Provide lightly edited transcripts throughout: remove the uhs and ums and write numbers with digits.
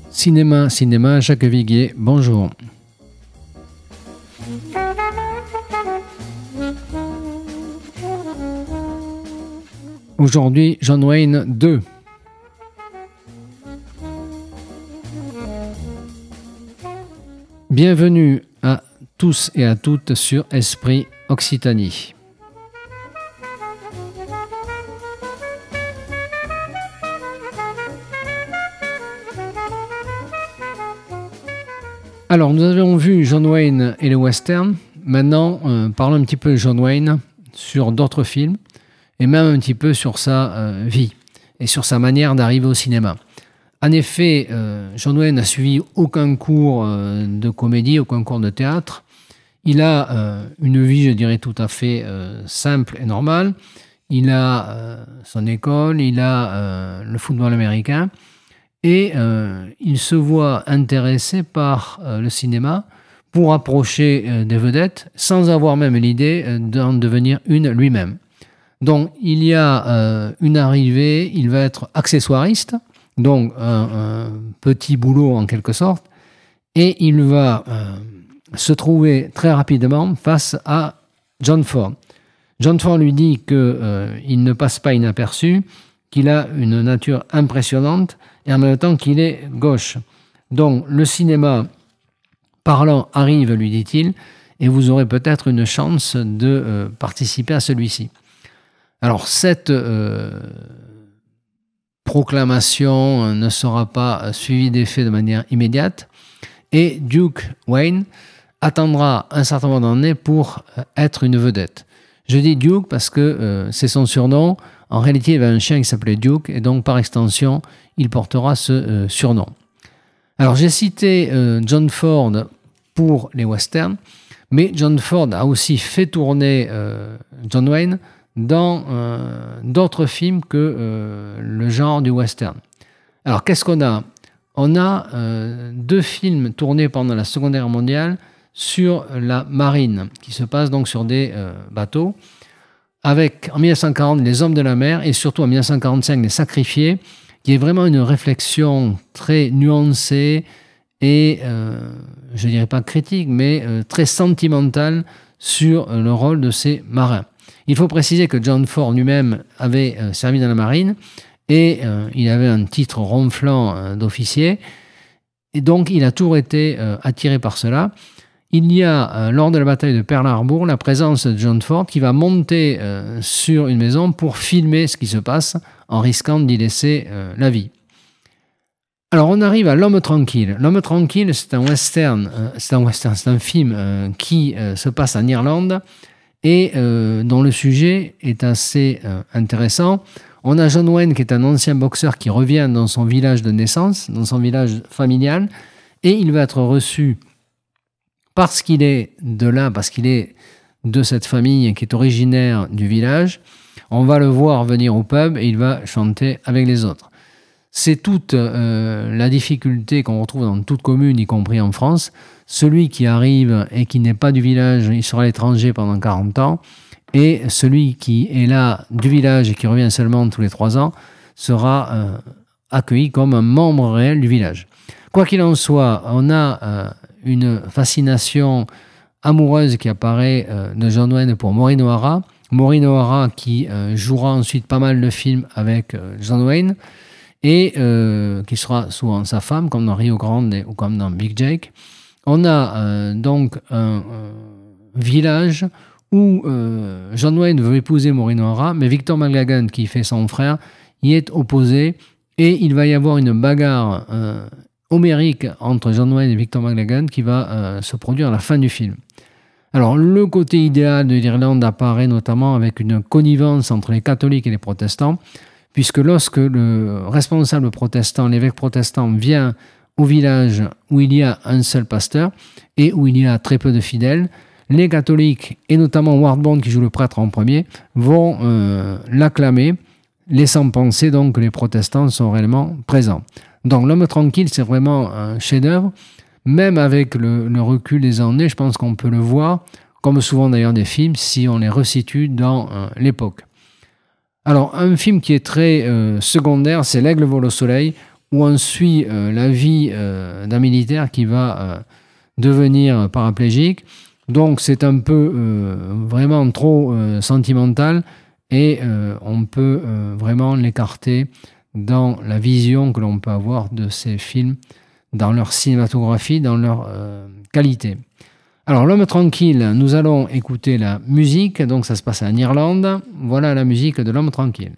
Cinéma, Jacques Viguier, bonjour. Aujourd'hui, John Wayne 2. Bienvenue à tous et à toutes sur Esprit Occitanie. Alors, nous avons vu John Wayne et le western. Maintenant, parlons un petit peu de John Wayne sur d'autres films et même un petit peu sur sa vie et sur sa manière d'arriver au cinéma. En effet, John Wayne n'a suivi aucun cours de comédie, aucun cours de théâtre. Il a une vie, je dirais, tout à fait simple et normale. Il a son école, il a le football américain. Et il se voit intéressé par le cinéma pour approcher des vedettes sans avoir même l'idée d'en devenir une lui-même. Donc il y a une arrivée, il va être accessoiriste, donc un petit boulot en quelque sorte, et il va se trouver très rapidement face à John Ford. John Ford lui dit qu'il ne passe pas inaperçu, qu'il a une nature impressionnante et en même temps qu'il est gauche. Donc le cinéma parlant arrive, lui dit-il, et vous aurez peut-être une chance de participer à celui-ci. Alors cette proclamation ne sera pas suivie d'effet de manière immédiate et Duke Wayne attendra un certain moment donné pour être une vedette. Je dis Duke parce que c'est son surnom. En réalité, il y avait un chien qui s'appelait Duke, et donc par extension, il portera ce surnom. Alors j'ai cité John Ford pour les westerns, mais John Ford a aussi fait tourner John Wayne dans d'autres films que le genre du western. Alors qu'est-ce qu'on a ? On a 2 films tournés pendant la Seconde Guerre mondiale sur la marine, qui se passent donc sur des bateaux, avec en 1940 les hommes de la mer et surtout en 1945 les sacrifiés, qui est vraiment une réflexion très nuancée et, je ne dirais pas critique, mais très sentimentale sur le rôle de ces marins. Il faut préciser que John Ford lui-même avait servi dans la marine et il avait un titre ronflant d'officier, et donc il a toujours été attiré par cela. Il y a, lors de la bataille de Pearl Harbor, la présence de John Ford qui va monter sur une maison pour filmer ce qui se passe en risquant d'y laisser la vie. Alors on arrive à L'Homme Tranquille. L'Homme Tranquille, c'est un western, c'est un film qui se passe en Irlande et dont le sujet est assez intéressant. On a John Wayne qui est un ancien boxeur qui revient dans son village de naissance, dans son village familial, et il va être reçu parce qu'il est de là, parce qu'il est de cette famille qui est originaire du village. On va le voir venir au pub et il va chanter avec les autres. C'est toute la difficulté qu'on retrouve dans toute commune, y compris en France. Celui qui arrive et qui n'est pas du village, il sera à l'étranger pendant 40 ans. Et celui qui est là du village et qui revient seulement tous les 3 ans sera accueilli comme un membre réel du village. Quoi qu'il en soit, on a une fascination amoureuse qui apparaît de John Wayne pour Maureen O'Hara. Maureen O'Hara qui jouera ensuite pas mal de films avec John Wayne et qui sera souvent sa femme, comme dans Rio Grande ou comme dans Big Jake. On a donc un village où John Wayne veut épouser Maureen O'Hara, mais Victor McLaglen, qui fait son frère, y est opposé et il va y avoir une bagarre homérique entre John Wayne et Victor McLaglen qui va se produire à la fin du film. Alors, le côté idéal de l'Irlande apparaît notamment avec une connivence entre les catholiques et les protestants, puisque lorsque le responsable protestant, l'évêque protestant, vient au village où il y a un seul pasteur et où il y a très peu de fidèles, les catholiques, et notamment Ward Bond qui joue le prêtre en premier, vont l'acclamer, laissant penser donc que les protestants sont réellement présents. Donc L'Homme Tranquille, c'est vraiment un chef-d'œuvre. Même avec le recul des années, je pense qu'on peut le voir, comme souvent d'ailleurs des films, si on les resitue dans l'époque. Alors, un film qui est très secondaire, c'est L'Aigle vole au soleil, où on suit la vie d'un militaire qui va devenir paraplégique. Donc c'est un peu vraiment trop sentimental et on peut vraiment l'écarter dans la vision que l'on peut avoir de ces films, dans leur cinématographie, dans leur qualité. Alors, L'Homme tranquille, nous allons écouter la musique, donc ça se passe en Irlande. Voilà la musique de L'Homme tranquille.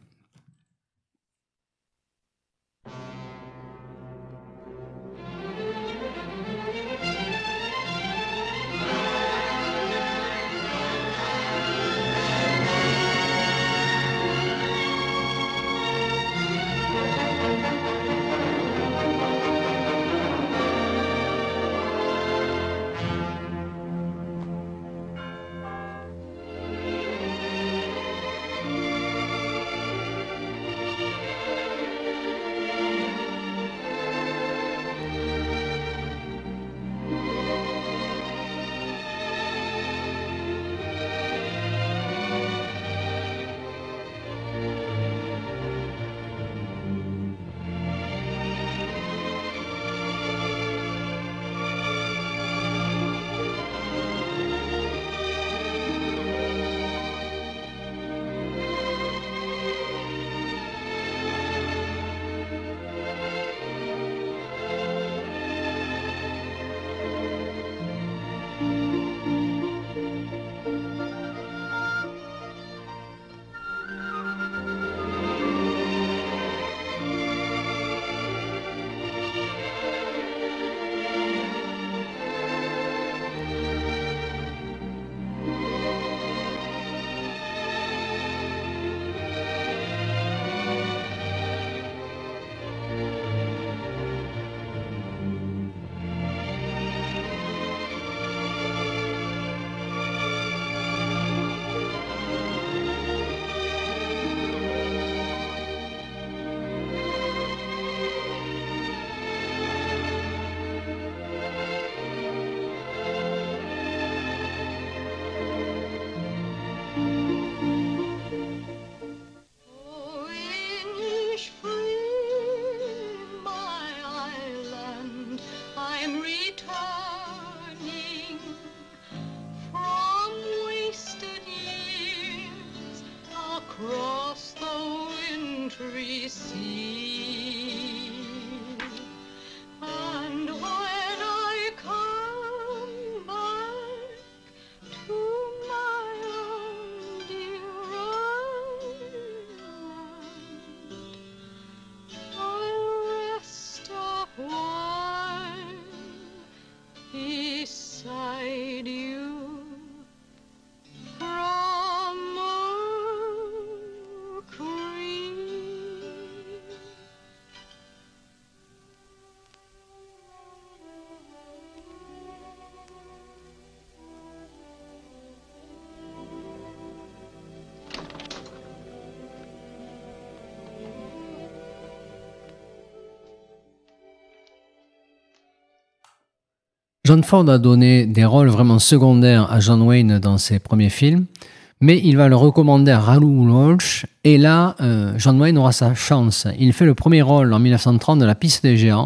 John Ford a donné des rôles vraiment secondaires à John Wayne dans ses premiers films, mais il va le recommander à Raoul Walsh, et là, John Wayne aura sa chance. Il fait le premier rôle en 1930 de La Piste des Géants,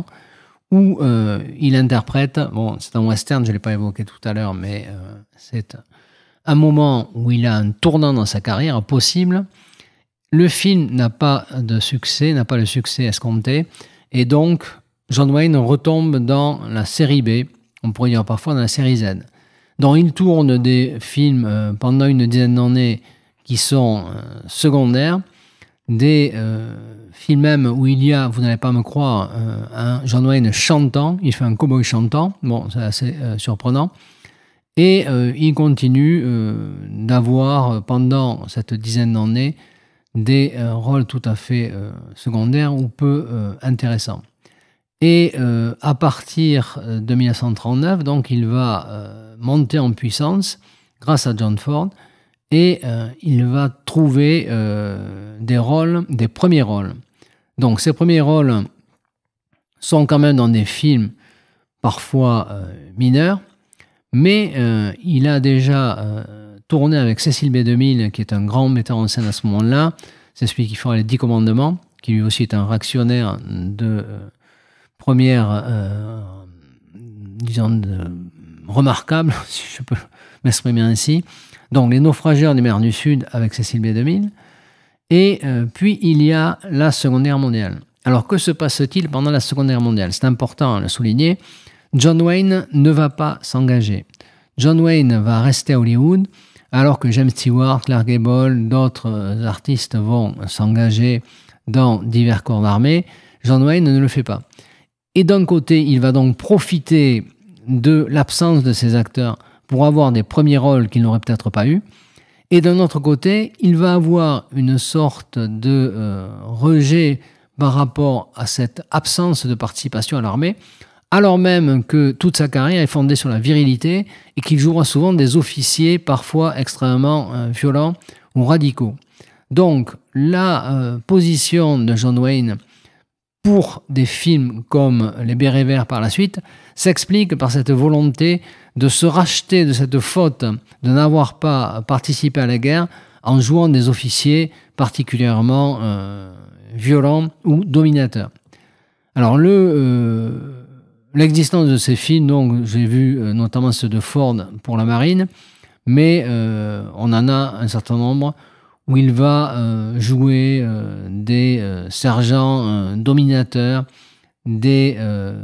où il interprète, bon, c'est un western, je ne l'ai pas évoqué tout à l'heure, mais c'est un moment où il a un tournant dans sa carrière possible. Le film n'a pas de succès, n'a pas le succès escompté, et donc John Wayne retombe dans la série B, on pourrait dire parfois dans la série Z. Donc il tourne des films pendant une dizaine d'années qui sont secondaires, des films même où il y a, vous n'allez pas me croire, un John Wayne chantant, il fait un cow-boy chantant, bon, c'est assez surprenant, et il continue d'avoir pendant cette dizaine d'années des rôles tout à fait secondaires ou peu intéressants. Et à partir de 1939, donc, il va monter en puissance grâce à John Ford et il va trouver des rôles, des premiers rôles. Donc ces premiers rôles sont quand même dans des films parfois mineurs, mais il a déjà tourné avec Cecil B. DeMille, qui est un grand metteur en scène à ce moment-là. C'est celui qui fera Les 10 Commandements, qui lui aussi est un réactionnaire de première, disons, remarquable, si je peux m'exprimer ainsi. Donc, Les naufrageurs des mers du Sud avec Cécile B2000. Et puis, il y a la Seconde Guerre mondiale. Alors, que se passe-t-il pendant la Seconde Guerre mondiale? C'est important à le souligner. John Wayne ne va pas s'engager. John Wayne va rester à Hollywood, alors que James Stewart, Clark Gable, d'autres artistes vont s'engager dans divers corps d'armée. John Wayne ne le fait pas. Et d'un côté, il va donc profiter de l'absence de ces acteurs pour avoir des premiers rôles qu'il n'aurait peut-être pas eu. Et d'un autre côté, il va avoir une sorte de rejet par rapport à cette absence de participation à l'armée, alors même que toute sa carrière est fondée sur la virilité et qu'il jouera souvent des officiers parfois extrêmement violents ou radicaux. Donc, la position de John Wayne pour des films comme Les Bérets Verts par la suite s'explique par cette volonté de se racheter de cette faute de n'avoir pas participé à la guerre en jouant des officiers particulièrement violents ou dominateurs. Alors, l'existence de ces films, donc j'ai vu notamment ceux de Ford pour la marine, mais on en a un certain nombre où il va jouer des sergents dominateurs, des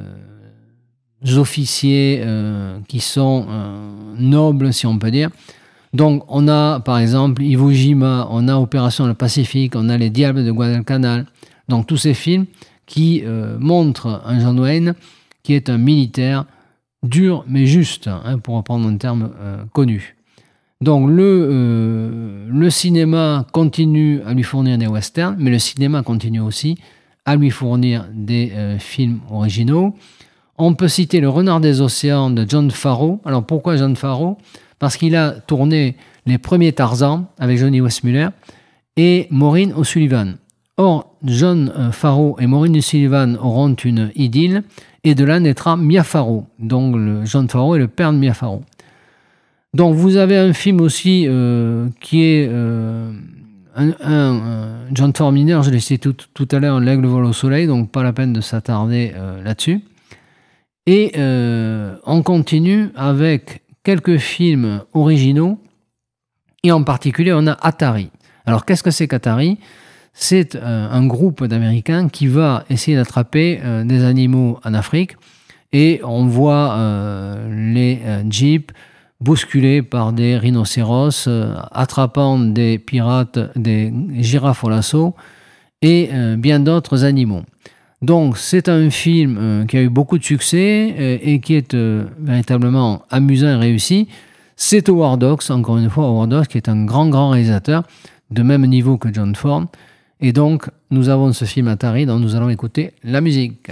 officiers qui sont nobles, si on peut dire. Donc, on a par exemple Iwo Jima, on a Opération le Pacifique, on a Les Diables de Guadalcanal. Donc, tous ces films qui montrent un John Wayne qui est un militaire dur mais juste, pour reprendre un terme connu. Donc le cinéma continue à lui fournir des westerns, mais le cinéma continue aussi à lui fournir des films originaux. On peut citer Le Renard des Océans de John Farrow. Alors pourquoi John Farrow? Parce qu'il a tourné les premiers Tarzan avec Johnny Weissmuller et Maureen O'Sullivan. Or, John Farrow et Maureen O'Sullivan auront une idylle et de là naîtra Mia Farrow. Donc John Farrow est le père de Mia Farrow. Donc vous avez un film aussi qui est John Farrow mineur, je l'ai cité tout à l'heure, L'Aigle vole au soleil, donc pas la peine de s'attarder là-dessus. Et on continue avec quelques films originaux, et en particulier on a Atari. Alors qu'est-ce que c'est qu'Atari? C'est un groupe d'Américains qui va essayer d'attraper des animaux en Afrique, et on voit les jeeps bousculés par des rhinocéros, attrapant des pirates, des girafes au lasso et bien d'autres animaux. Donc c'est un film qui a eu beaucoup de succès et qui est véritablement amusant et réussi. C'est Howard Hawks, encore une fois, Howard Hawks qui est un grand réalisateur de même niveau que John Ford. Et donc nous avons ce film Atari dont nous allons écouter la musique.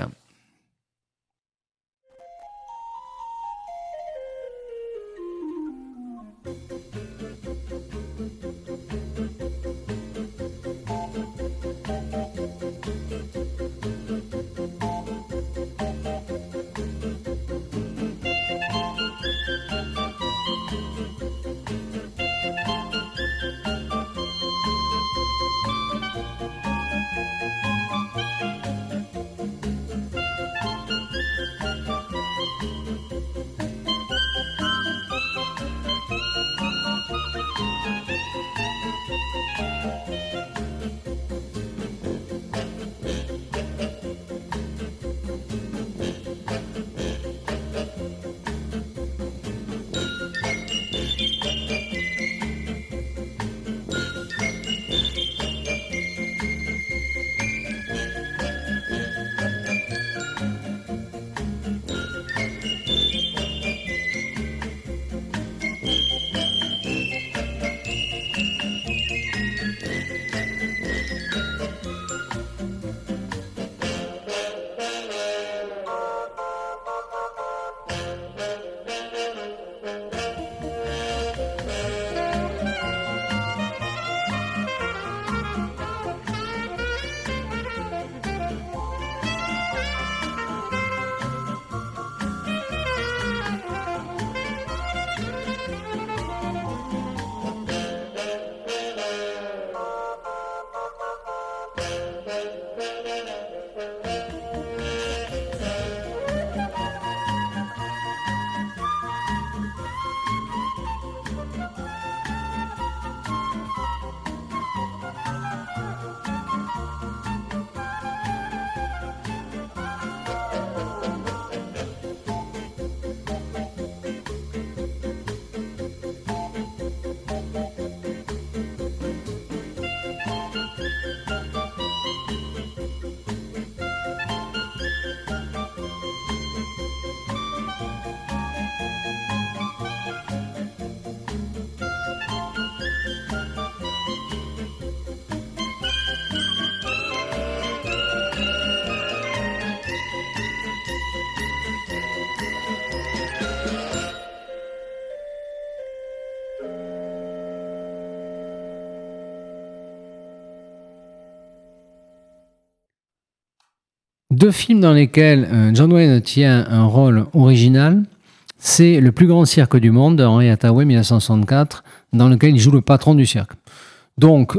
deux films dans lesquels John Wayne tient un rôle original. C'est Le plus grand cirque du monde de Henry Hathaway, 1964, dans lequel il joue le patron du cirque. Donc,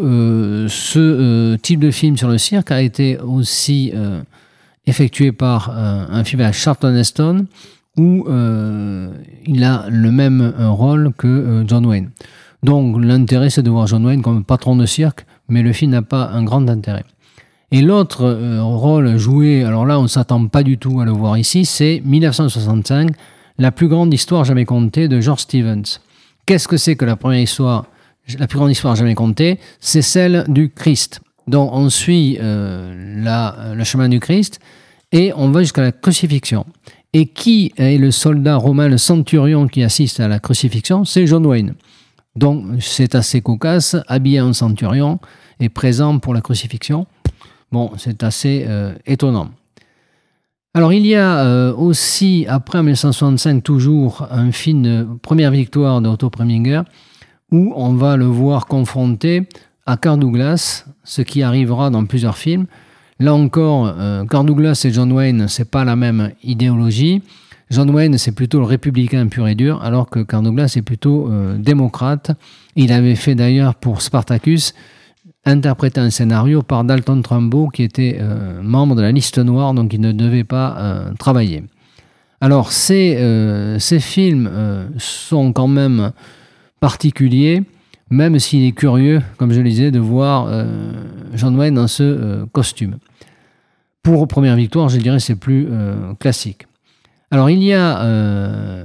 ce type de film sur le cirque a été aussi effectué par un film à Charlton Heston, où il a le même rôle que John Wayne. Donc, l'intérêt, c'est de voir John Wayne comme patron de cirque, mais le film n'a pas un grand intérêt. Et l'autre rôle joué, alors là, on ne s'attend pas du tout à le voir ici, c'est 1965, La plus grande histoire jamais contée de George Stevens. Qu'est-ce que c'est que la plus grande histoire jamais contée? C'est celle du Christ. Donc, on suit le chemin du Christ et on va jusqu'à la crucifixion. Et qui est le soldat romain, le centurion qui assiste à la crucifixion? C'est John Wayne. Donc, c'est assez cocasse, habillé en centurion et présent pour la crucifixion. Bon, c'est assez étonnant. Alors, il y a aussi, après 1965, toujours un film de Première victoire de Otto Preminger, où on va le voir confronté à Kirk Douglas, ce qui arrivera dans plusieurs films. Là encore, Kirk Douglas et John Wayne, c'est pas la même idéologie. John Wayne, c'est plutôt le républicain pur et dur, alors que Kirk Douglas est plutôt démocrate. Il avait fait d'ailleurs pour Spartacus interprété un scénario par Dalton Trumbo, qui était membre de la liste noire, donc il ne devait pas travailler. Alors, ces films sont quand même particuliers, même s'il est curieux, comme je le disais, de voir John Wayne dans ce costume. Pour Première victoire, je dirais c'est plus classique. Alors, il y a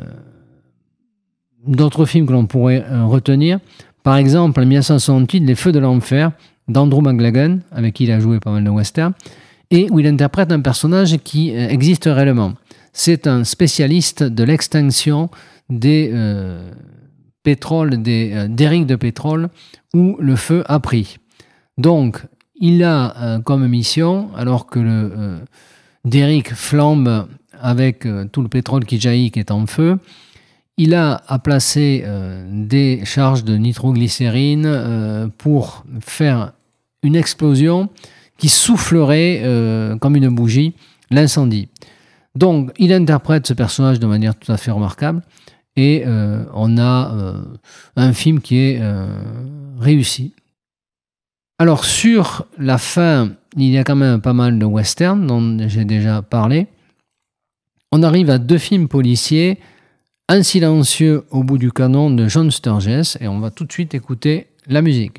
d'autres films que l'on pourrait retenir. Par exemple, en 1968, Les Feux de l'Enfer, d'Andrew McLagan, avec qui il a joué pas mal de westerns, et où il interprète un personnage qui existe réellement. C'est un spécialiste de l'extinction des pétroles, des derricks de pétrole où le feu a pris. Donc, il a comme mission, alors que le derrick flambe avec tout le pétrole qui jaillit, qui est en feu, il a à placer des charges de nitroglycérine pour faire une explosion qui soufflerait comme une bougie l'incendie. Donc, il interprète ce personnage de manière tout à fait remarquable et on a un film qui est réussi. Alors, sur la fin, il y a quand même pas mal de westerns dont j'ai déjà parlé. On arrive à deux films policiers, Un silencieux au bout du canon de John Sturges, et on va tout de suite écouter la musique.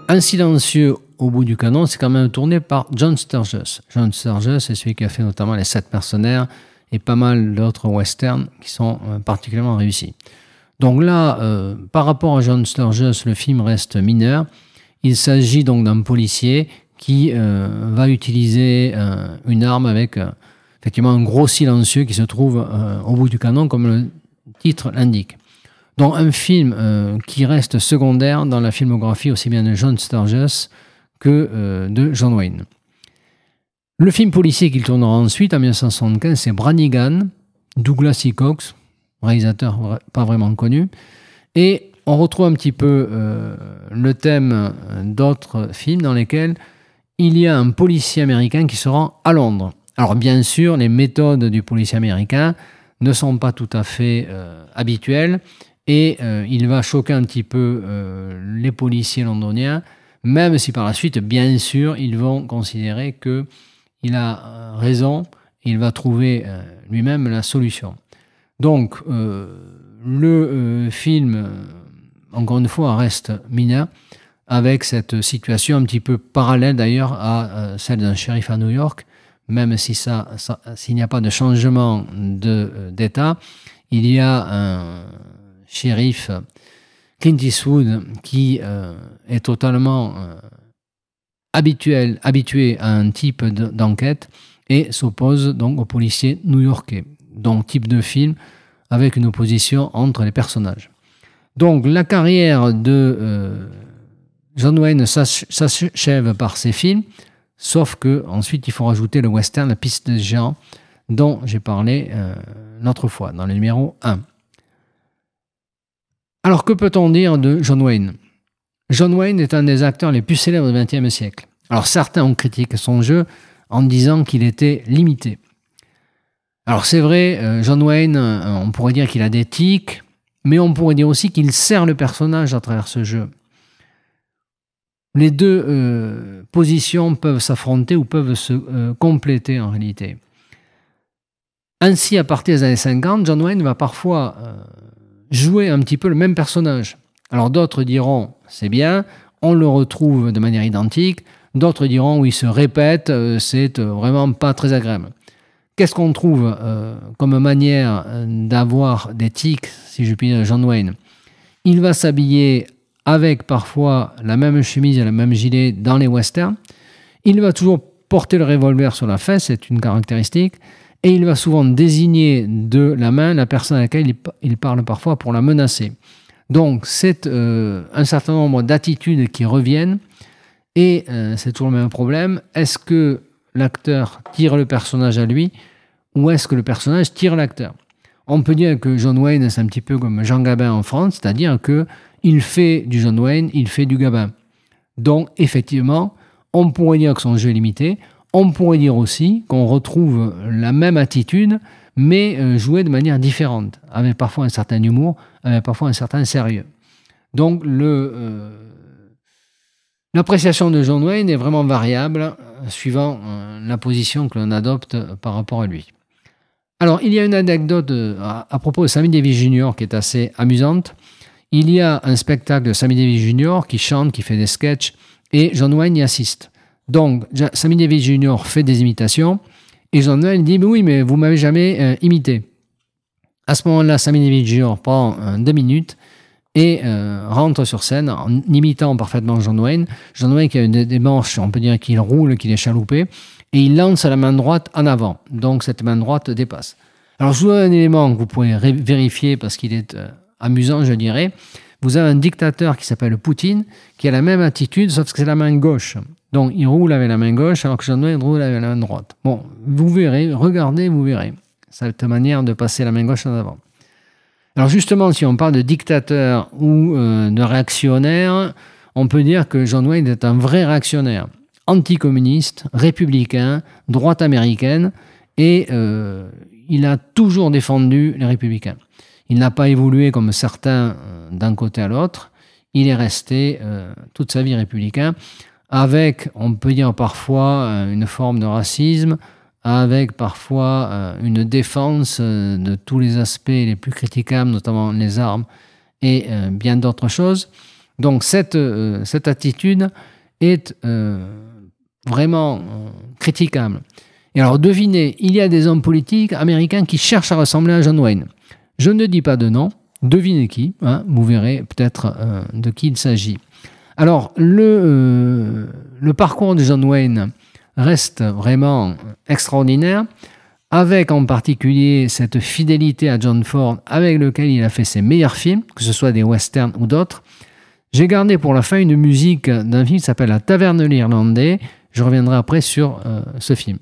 Un silencieux au bout du canon, c'est quand même tourné par John Sturges. John Sturges, c'est celui qui a fait notamment Les 7 mercenaires et pas mal d'autres westerns qui sont particulièrement réussis. Donc là, par rapport à John Sturges, le film reste mineur. Il s'agit donc d'un policier qui va utiliser une arme avec effectivement un gros silencieux qui se trouve au bout du canon, comme le titre l'indique. Donc un film qui reste secondaire dans la filmographie aussi bien de John Sturges que de John Wayne. Le film policier qu'il tournera ensuite, en 1975, c'est Branigan, Douglas E. Cox, réalisateur pas vraiment connu. Et on retrouve un petit peu le thème d'autres films dans lesquels il y a un policier américain qui se rend à Londres. Alors bien sûr, les méthodes du policier américain ne sont pas tout à fait habituelles et il va choquer un petit peu les policiers londoniens, même si par la suite, bien sûr, ils vont considérer qu'il a raison, il va trouver lui-même la solution. Donc, le film, encore une fois, reste mineur, avec cette situation un petit peu parallèle d'ailleurs à celle d'un shérif à New York, même si s'il n'y a pas de changement d'État, il y a un shérif, Clint Eastwood, qui est totalement habitué à un type d'enquête et s'oppose donc aux policiers new-yorkais. Donc type de film avec une opposition entre les personnages. Donc la carrière de John Wayne s'achève par ces films, sauf que ensuite il faut rajouter le western La Piste des Géants, dont j'ai parlé l'autre fois, dans le numéro 1. Alors que peut-on dire de John Wayne ? John Wayne est un des acteurs les plus célèbres du XXe siècle. Alors certains ont critiqué son jeu en disant qu'il était limité. Alors c'est vrai, John Wayne, on pourrait dire qu'il a des tics, mais on pourrait dire aussi qu'il sert le personnage à travers ce jeu. Les deux positions peuvent s'affronter ou peuvent se compléter en réalité. Ainsi, à partir des années 50, John Wayne va parfois jouer un petit peu le même personnage. Alors d'autres diront, c'est bien, on le retrouve de manière identique. D'autres diront, oui, il se répète, c'est vraiment pas très agréable. Qu'est-ce qu'on trouve comme manière d'avoir des tics, si je puis dire, John Wayne ? Il va s'habiller avec parfois la même chemise et le même gilet dans les westerns. Il va toujours porter le revolver sur la fesse, c'est une caractéristique. Et il va souvent désigner de la main la personne à laquelle il parle parfois pour la menacer. Donc c'est un certain nombre d'attitudes qui reviennent et c'est toujours le même problème. Est-ce que l'acteur tire le personnage à lui ou est-ce que le personnage tire l'acteur ? On peut dire que John Wayne, c'est un petit peu comme Jean Gabin en France, c'est-à-dire qu'il fait du John Wayne, il fait du Gabin. Donc effectivement, on pourrait dire que son jeu est limité. On pourrait dire aussi qu'on retrouve la même attitude, mais jouée de manière différente, avec parfois un certain humour, avec parfois un certain sérieux. Donc l'appréciation de John Wayne est vraiment variable, suivant la position que l'on adopte par rapport à lui. Alors, il y a une anecdote à propos de Sammy Davis Jr. qui est assez amusante. Il y a un spectacle de Sammy Davis Jr. qui chante, qui fait des sketchs, et John Wayne y assiste. Donc, Sammy Davis Jr. fait des imitations et John Wayne dit « Oui, mais vous ne m'avez jamais imité ». À ce moment-là, Sammy Davis Jr. prend 2 minutes et rentre sur scène en imitant parfaitement John Wayne. John Wayne qui a des manches, on peut dire qu'il roule, qu'il est chaloupé, et il lance la main droite en avant. Donc, cette main droite dépasse. Alors, je vous donne un élément que vous pouvez vérifier parce qu'il est amusant, je dirais. Vous avez un dictateur qui s'appelle Poutine qui a la même attitude, sauf que c'est la main gauche. Donc, il roule avec la main gauche, alors que John Wayne roule avec la main droite. Bon, vous verrez, regardez, vous verrez. Cette manière de passer la main gauche en avant. Alors, justement, si on parle de dictateur ou de réactionnaire, on peut dire que John Wayne est un vrai réactionnaire. Anticommuniste, républicain, droite américaine, et il a toujours défendu les républicains. Il n'a pas évolué comme certains d'un côté à l'autre. Il est resté toute sa vie républicain, avec, on peut dire parfois, une forme de racisme, avec parfois une défense de tous les aspects les plus critiquables, notamment les armes et bien d'autres choses. Donc cette attitude est vraiment critiquable. Et alors devinez, il y a des hommes politiques américains qui cherchent à ressembler à John Wayne. Je ne dis pas de nom, devinez qui, hein, vous verrez peut-être de qui il s'agit. Alors le parcours de John Wayne reste vraiment extraordinaire, avec en particulier cette fidélité à John Ford avec lequel il a fait ses meilleurs films, que ce soit des westerns ou d'autres. J'ai gardé pour la fin une musique d'un film qui s'appelle La Taverne de l'Irlandais. Je reviendrai après sur ce film.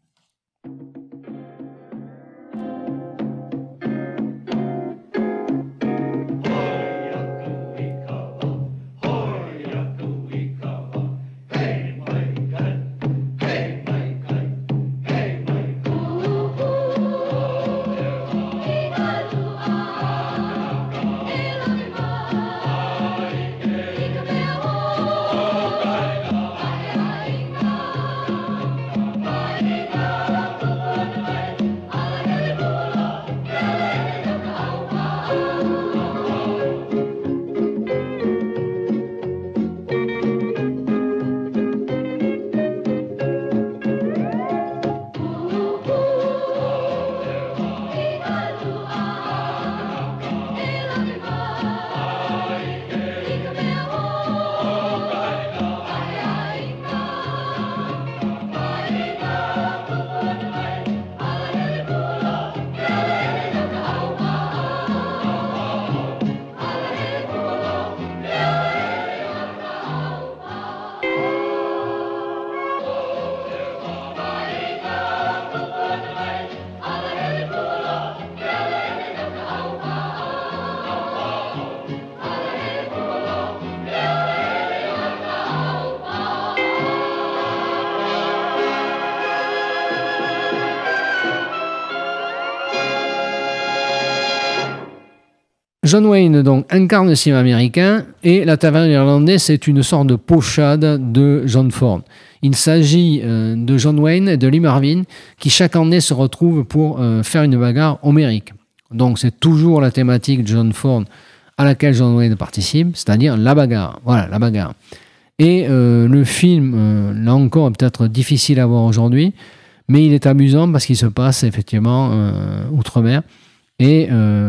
John Wayne donc incarne le cinéma américain et La Taverne de l'Irlandais, c'est une sorte de pochade de John Ford. Il s'agit de John Wayne et de Lee Marvin qui chaque année se retrouvent pour faire une bagarre homérique. Donc c'est toujours la thématique de John Ford à laquelle John Wayne participe, c'est-à-dire la bagarre. Voilà, la bagarre. Et le film, là encore, est peut-être difficile à voir aujourd'hui, mais il est amusant parce qu'il se passe effectivement outre-mer. Et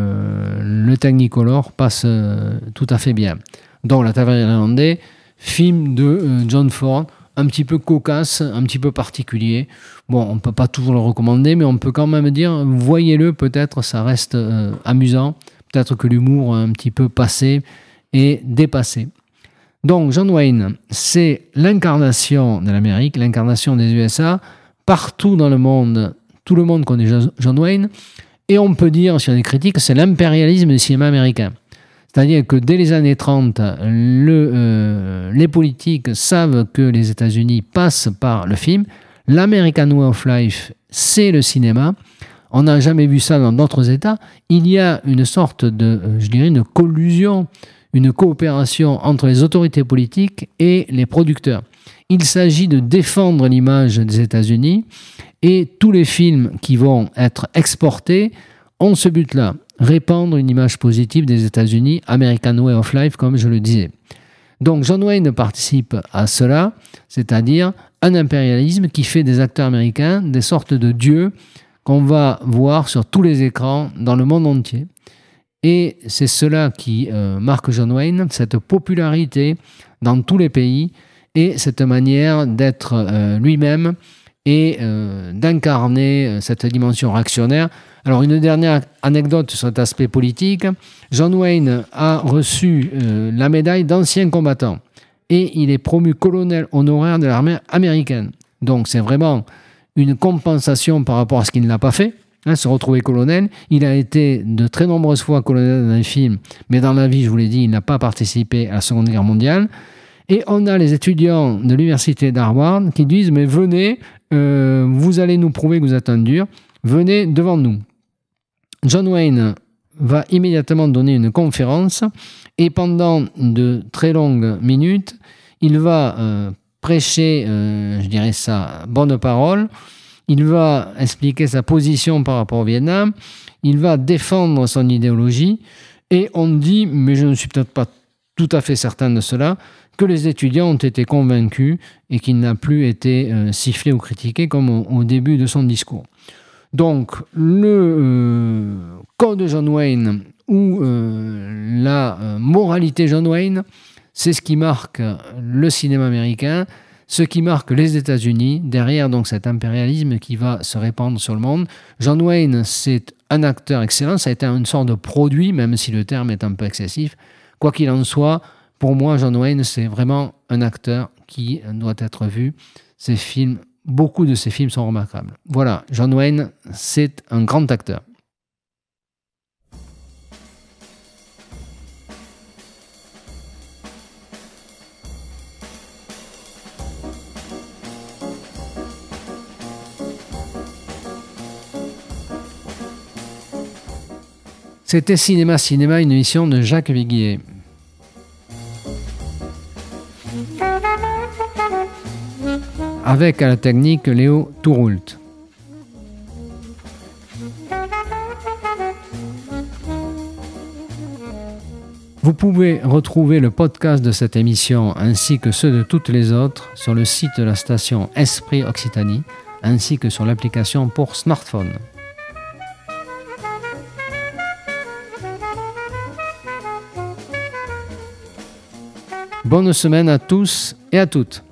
le Technicolor passe tout à fait bien. Donc La Taverne de l'Irlandais, film de John Ford, un petit peu cocasse, un petit peu particulier. Bon, on ne peut pas toujours le recommander, mais on peut quand même dire, voyez-le, peut-être ça reste amusant. Peut-être que l'humour a un petit peu passé et dépassé. Donc John Wayne, c'est l'incarnation de l'Amérique, l'incarnation des USA. Partout dans le monde, tout le monde connaît John Wayne. Et on peut dire, sur des critiques, c'est l'impérialisme du cinéma américain. C'est-à-dire que dès les années 30, les politiques savent que les États-Unis passent par le film. L'American Way of Life, c'est le cinéma. On n'a jamais vu ça dans d'autres États. Il y a une sorte de, je dirais, une collusion, une coopération entre les autorités politiques et les producteurs. Il s'agit de défendre l'image des États-Unis et tous les films qui vont être exportés ont ce but-là, répandre une image positive des États-Unis, American Way of Life, comme je le disais. Donc John Wayne participe à cela, c'est-à-dire un impérialisme qui fait des acteurs américains des sortes de dieux qu'on va voir sur tous les écrans dans le monde entier. Et c'est cela qui marque John Wayne, cette popularité dans tous les pays et cette manière d'être lui-même et d'incarner cette dimension réactionnaire. Alors une dernière anecdote sur cet aspect politique, John Wayne a reçu la médaille d'ancien combattant et il est promu colonel honoraire de l'armée américaine. Donc c'est vraiment une compensation par rapport à ce qu'il n'a pas fait, se retrouver colonel. Il a été de très nombreuses fois colonel dans un film, mais dans la vie, je vous l'ai dit, il n'a pas participé à la Seconde Guerre mondiale. Et on a les étudiants de l'université d'Harvard qui disent « Mais venez, vous allez nous prouver que vous êtes un dur, venez devant nous ». John Wayne va immédiatement donner une conférence et pendant de très longues minutes, il va prêcher, je dirais ça, bonne parole. Il va expliquer sa position par rapport au Vietnam. Il va défendre son idéologie. Et on dit, mais je ne suis peut-être pas tout à fait certain de cela, que les étudiants ont été convaincus et qu'il n'a plus été sifflé ou critiqué comme au début de son discours. Donc, le code John Wayne ou la moralité John Wayne, c'est ce qui marque le cinéma américain, ce qui marque les États-Unis, derrière donc cet impérialisme qui va se répandre sur le monde. John Wayne, c'est un acteur excellent, ça a été une sorte de produit, même si le terme est un peu excessif. Quoi qu'il en soit, pour moi, John Wayne, c'est vraiment un acteur qui doit être vu. Ses films, beaucoup de ses films sont remarquables. Voilà, John Wayne, c'est un grand acteur. C'était Cinéma, une émission de Jacques Viguier. Avec à la technique Léo Touroult. Vous pouvez retrouver le podcast de cette émission ainsi que ceux de toutes les autres sur le site de la station Esprit Occitanie ainsi que sur l'application pour smartphone. Bonne semaine à tous et à toutes.